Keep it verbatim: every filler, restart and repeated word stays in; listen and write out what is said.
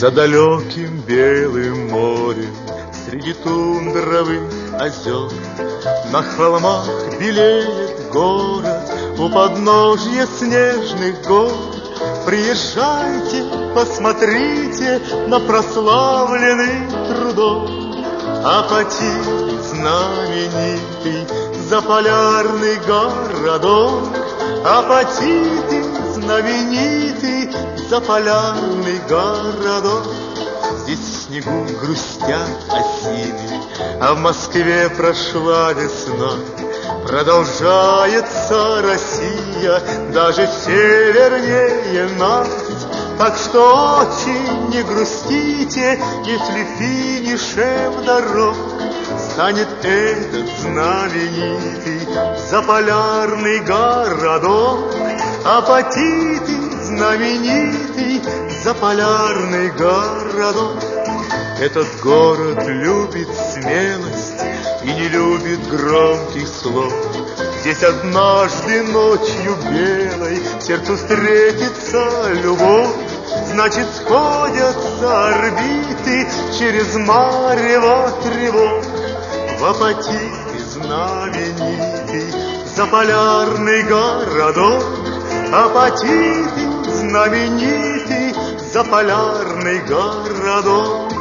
За далеким белым морем, среди тундровых озер, на холмах белеет город у подножья снежных гор. Приезжайте, посмотрите на прославленный трудом Апатит знаменитый, заполярный городок. Апатит знаменитый, заполярный городок. Здесь в снегу грустят осины, а в Москве прошла весна. Продолжается Россия даже севернее нас. Так что очень не грустите, если финишем дорог станет этот знаменитый заполярный городок. Апатиты знаменитый заполярный городок. Этот город любит смелость и не любит громких слов. Здесь однажды ночью белой сердцу встретится любовь. Значит, сходятся орбиты через марево тревог. В Апатите знаменитый заполярный городок. Апатиты знаменитый заполярный городок.